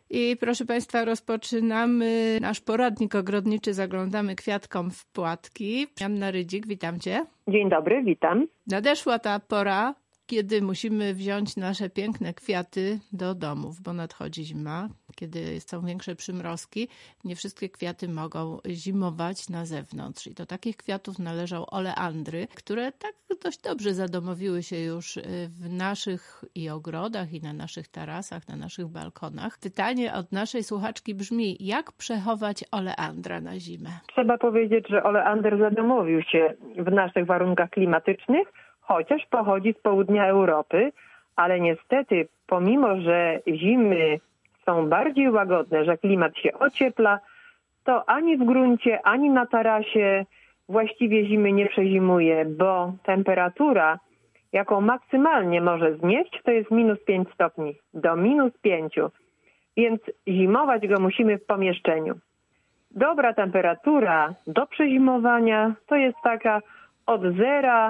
I proszę Państwa, rozpoczynamy nasz poradnik ogrodniczy. Zaglądamy kwiatkom w płatki. Joanna Rydzik, witam Cię. Dzień dobry, witam. Nadeszła ta pora, kiedy musimy wziąć nasze piękne kwiaty do domów, bo nadchodzi zima, kiedy są większe przymrozki. Nie wszystkie kwiaty mogą zimować na zewnątrz. I do takich kwiatów należą oleandry, które tak dość dobrze zadomowiły się już w naszych i ogrodach, i na naszych tarasach, na naszych balkonach. Pytanie od naszej słuchaczki brzmi, jak przechować oleandra na zimę? Trzeba powiedzieć, że oleander zadomowił się w naszych warunkach klimatycznych, chociaż pochodzi z południa Europy, ale niestety pomimo, że zimy są bardziej łagodne, że klimat się ociepla, to ani w gruncie, ani na tarasie właściwie zimy nie przezimuje, bo temperatura, jaką maksymalnie może znieść, to jest -5 stopni, do -5, więc zimować go musimy w pomieszczeniu. Dobra temperatura do przezimowania to jest taka od 0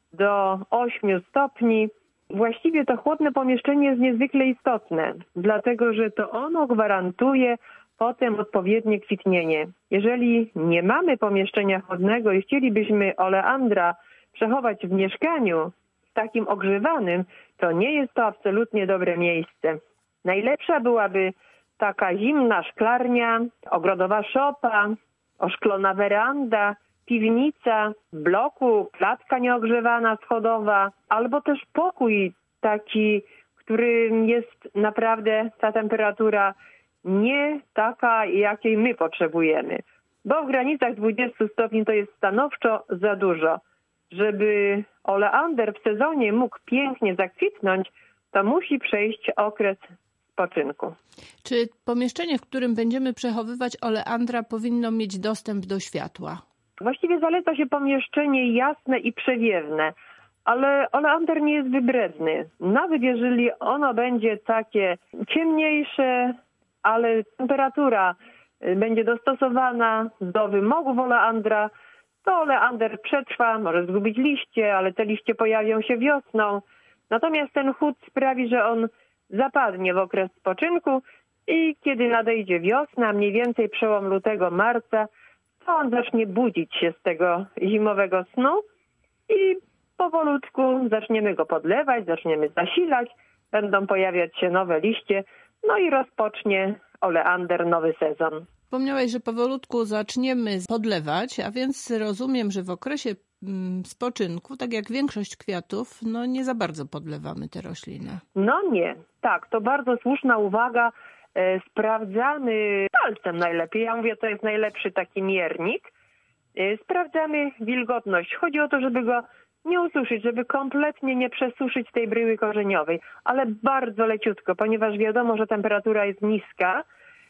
do 8 stopni. Właściwie to chłodne pomieszczenie jest niezwykle istotne, dlatego że to ono gwarantuje potem odpowiednie kwitnienie. Jeżeli nie mamy pomieszczenia chłodnego i chcielibyśmy oleandra przechować w mieszkaniu takim ogrzewanym, to nie jest to absolutnie dobre miejsce. Najlepsza byłaby taka zimna szklarnia, ogrodowa szopa, oszklona weranda, piwnica, w bloku klatka nieogrzewana, schodowa, albo też pokój taki, w którym jest naprawdę ta temperatura nie taka, jakiej my potrzebujemy. Bo w granicach 20 stopni to jest stanowczo za dużo. Żeby oleander w sezonie mógł pięknie zakwitnąć, to musi przejść okres spoczynku. Czy pomieszczenie, w którym będziemy przechowywać oleandra, powinno mieć dostęp do światła? Właściwie zaleca się pomieszczenie jasne i przewiewne, ale oleander nie jest wybredny. Nawet jeżeli ono będzie takie ciemniejsze, ale temperatura będzie dostosowana do wymogów oleandra, to oleander przetrwa, może zgubić liście, ale te liście pojawią się wiosną. Natomiast ten chłód sprawi, że on zapadnie w okres spoczynku i kiedy nadejdzie wiosna, mniej więcej przełom lutego, marca, to on zacznie budzić się z tego zimowego snu i powolutku zaczniemy go podlewać, zaczniemy zasilać, będą pojawiać się nowe liście, no i rozpocznie oleander nowy sezon. Wspomniałeś, że powolutku zaczniemy podlewać, a więc rozumiem, że w okresie spoczynku, tak jak większość kwiatów, no nie za bardzo podlewamy te rośliny. No nie, tak, to bardzo słuszna uwaga. Sprawdzamy palcem najlepiej. Ja mówię, to jest najlepszy taki miernik. Sprawdzamy wilgotność. Chodzi o to, żeby go nie ususzyć, żeby kompletnie nie przesuszyć tej bryły korzeniowej, ale bardzo leciutko, ponieważ wiadomo, że temperatura jest niska,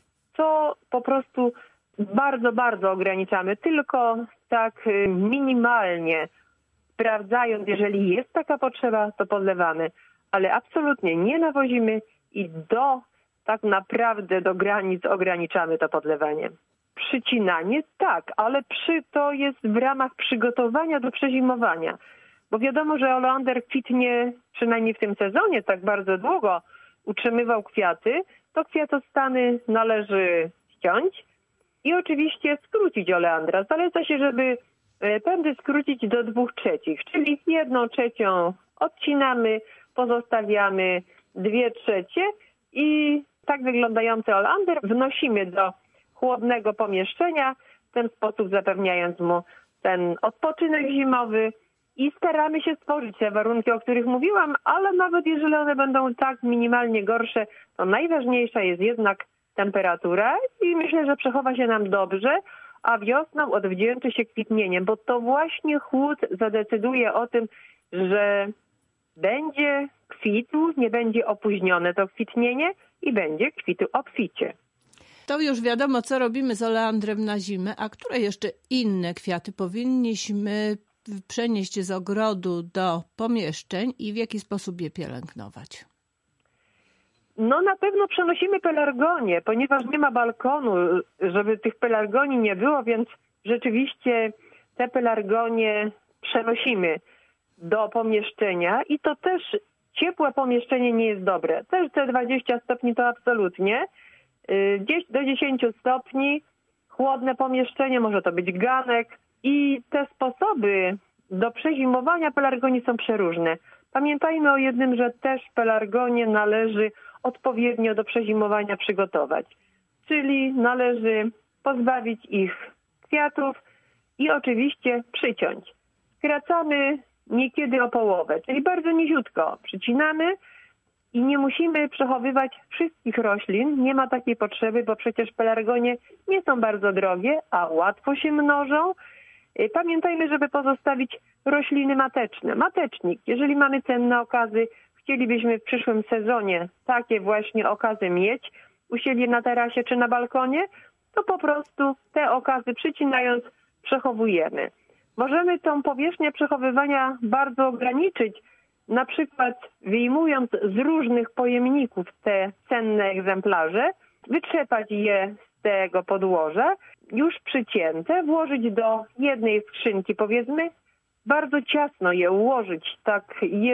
to po prostu bardzo, bardzo ograniczamy. Tylko tak minimalnie sprawdzając, jeżeli jest taka potrzeba, to podlewamy, ale absolutnie nie nawozimy i tak naprawdę do granic ograniczamy to podlewanie. Przycinanie tak, ale to jest w ramach przygotowania do przezimowania. Bo wiadomo, że oleander kwitnie, przynajmniej w tym sezonie, tak bardzo długo utrzymywał kwiaty, to kwiatostany należy ściąć i oczywiście skrócić oleandra. Zaleca się, żeby pędy skrócić do 2/3, czyli 1/3 odcinamy, pozostawiamy 2/3 i tak wyglądający oleander wnosimy do chłodnego pomieszczenia, w ten sposób zapewniając mu ten odpoczynek zimowy i staramy się stworzyć te warunki, o których mówiłam, ale nawet jeżeli one będą tak minimalnie gorsze, to najważniejsza jest jednak temperatura i myślę, że przechowa się nam dobrze, a wiosną odwdzięczy się kwitnieniem, bo to właśnie chłód zadecyduje o tym, że będzie kwitł, nie będzie opóźnione to kwitnienie i będzie kwitł obficie. To już wiadomo, co robimy z oleandrem na zimę, a które jeszcze inne kwiaty powinniśmy przenieść z ogrodu do pomieszczeń i w jaki sposób je pielęgnować? No na pewno przenosimy pelargonie, ponieważ nie ma balkonu, żeby tych pelargonii nie było, więc rzeczywiście te pelargonie przenosimy do pomieszczenia i to też ciepłe pomieszczenie nie jest dobre. Też te 20 stopni to absolutnie. gdzieś do 10 stopni, chłodne pomieszczenie, może to być ganek i te sposoby do przezimowania pelargonii są przeróżne. Pamiętajmy o jednym, że też pelargonię należy odpowiednio do przezimowania przygotować, czyli należy pozbawić ich kwiatów i oczywiście przyciąć. Skracamy niekiedy o połowę, czyli bardzo niziutko przycinamy i nie musimy przechowywać wszystkich roślin. Nie ma takiej potrzeby, bo przecież pelargonie nie są bardzo drogie, a łatwo się mnożą. Pamiętajmy, żeby pozostawić rośliny mateczne. Matecznik, jeżeli mamy cenne okazy, chcielibyśmy w przyszłym sezonie takie właśnie okazy mieć, u siebie na tarasie czy na balkonie, to po prostu te okazy przycinając przechowujemy. Możemy tą powierzchnię przechowywania bardzo ograniczyć, na przykład wyjmując z różnych pojemników te cenne egzemplarze, wytrzepać je z tego podłoża, już przycięte, włożyć do jednej skrzynki, powiedzmy, bardzo ciasno je ułożyć, tak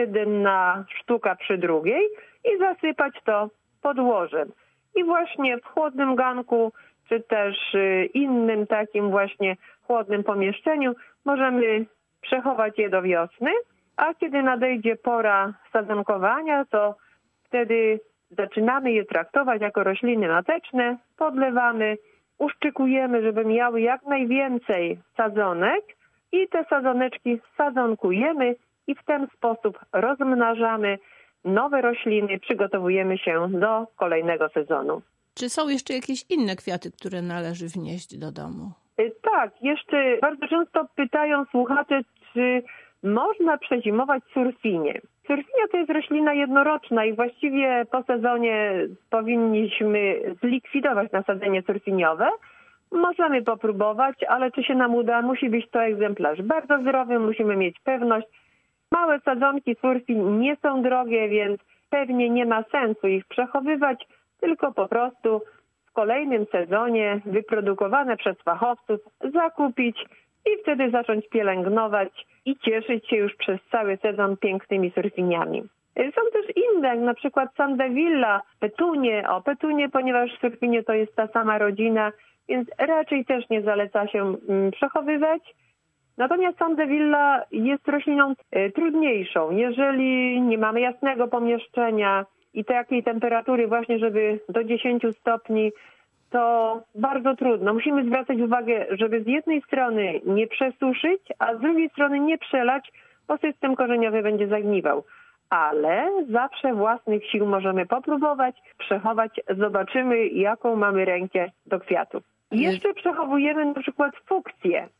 jedna sztuka przy drugiej i zasypać to podłożem. I właśnie w chłodnym ganku, czy też innym takim właśnie chłodnym pomieszczeniu możemy przechować je do wiosny, a kiedy nadejdzie pora sadzonkowania, to wtedy zaczynamy je traktować jako rośliny mateczne, podlewamy, uszczykujemy, żeby miały jak najwięcej sadzonek i te sadzoneczki sadzonkujemy i w ten sposób rozmnażamy nowe rośliny, przygotowujemy się do kolejnego sezonu. Czy są jeszcze jakieś inne kwiaty, które należy wnieść do domu? Tak, jeszcze bardzo często pytają słuchacze, czy można przezimować surfinie. Surfinia to jest roślina jednoroczna i właściwie po sezonie powinniśmy zlikwidować nasadzenie surfiniowe. Możemy popróbować, ale czy się nam uda, musi być to egzemplarz bardzo zdrowy, musimy mieć pewność. Małe sadzonki surfin nie są drogie, więc pewnie nie ma sensu ich przechowywać, tylko po prostu w kolejnym sezonie wyprodukowane przez fachowców zakupić i wtedy zacząć pielęgnować i cieszyć się już przez cały sezon pięknymi surfiniami. Są też inne, jak na przykład Sandevilla, petunie, ponieważ surfinie to jest ta sama rodzina, więc raczej też nie zaleca się przechowywać. Natomiast Sandevilla jest rośliną trudniejszą. Jeżeli nie mamy jasnego pomieszczenia i takiej temperatury właśnie, żeby do 10 stopni, to bardzo trudno. Musimy zwracać uwagę, żeby z jednej strony nie przesuszyć, a z drugiej strony nie przelać, bo system korzeniowy będzie zagniwał. Ale zawsze własnych sił możemy popróbować, przechować, zobaczymy, jaką mamy rękę do kwiatów. Jeszcze przechowujemy na przykład fuksję.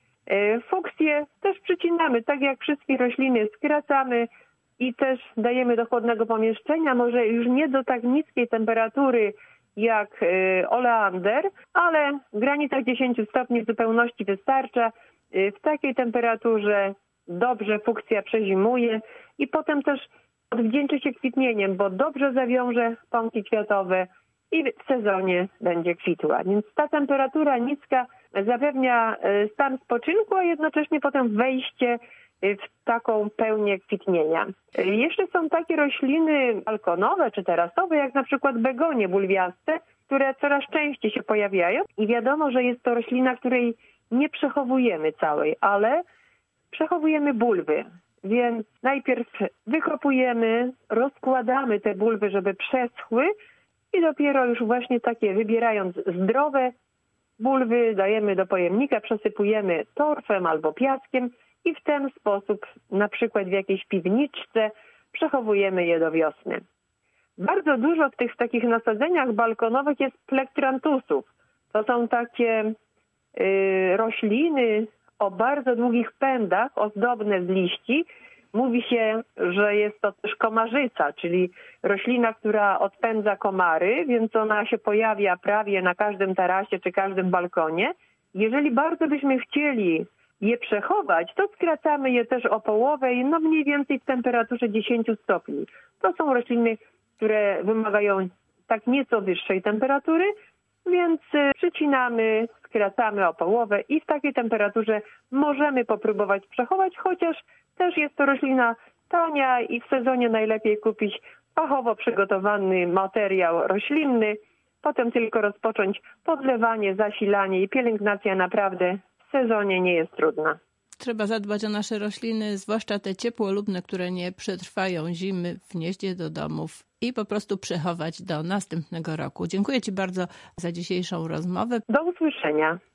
Fuksję też przycinamy, tak jak wszystkie rośliny skracamy i też dajemy do chłodnego pomieszczenia, może już nie do tak niskiej temperatury jak oleander, ale w granicach 10 stopni w zupełności wystarcza. W takiej temperaturze dobrze fuksja przezimuje i potem też odwdzięczy się kwitnieniem, bo dobrze zawiąże pąki kwiatowe i w sezonie będzie kwitła. Więc ta temperatura niska zapewnia stan spoczynku, a jednocześnie potem wejście w taką pełnię kwitnienia. Jeszcze są takie rośliny balkonowe czy terasowe, jak na przykład begonie bulwiaste, które coraz częściej się pojawiają i wiadomo, że jest to roślina, której nie przechowujemy całej, ale przechowujemy bulwy. Więc najpierw wykopujemy, rozkładamy te bulwy, żeby przeschły i dopiero już właśnie takie wybierając zdrowe bulwy dajemy do pojemnika, przesypujemy torfem albo piaskiem i w ten sposób, na przykład w jakiejś piwniczce, przechowujemy je do wiosny. Bardzo dużo w tych takich nasadzeniach balkonowych jest plektrantusów. To są takie rośliny o bardzo długich pędach, ozdobne z liści. Mówi się, że jest to też komarzyca, czyli roślina, która odpędza komary, więc ona się pojawia prawie na każdym tarasie czy każdym balkonie. Jeżeli bardzo byśmy chcieli je przechować, to skracamy je też o połowę i mniej więcej w temperaturze 10 stopni. To są rośliny, które wymagają tak nieco wyższej temperatury, więc przycinamy, skracamy o połowę i w takiej temperaturze możemy popróbować przechować, chociaż też jest to roślina tania i w sezonie najlepiej kupić fachowo przygotowany materiał roślinny, Potem tylko rozpocząć podlewanie, zasilanie i pielęgnacja naprawdę w sezonie nie jest trudna. Trzeba zadbać o nasze rośliny, zwłaszcza te ciepłolubne, które nie przetrwają zimy, wnieść je do domów i po prostu przechować do następnego roku. Dziękuję Ci bardzo za dzisiejszą rozmowę. Do usłyszenia.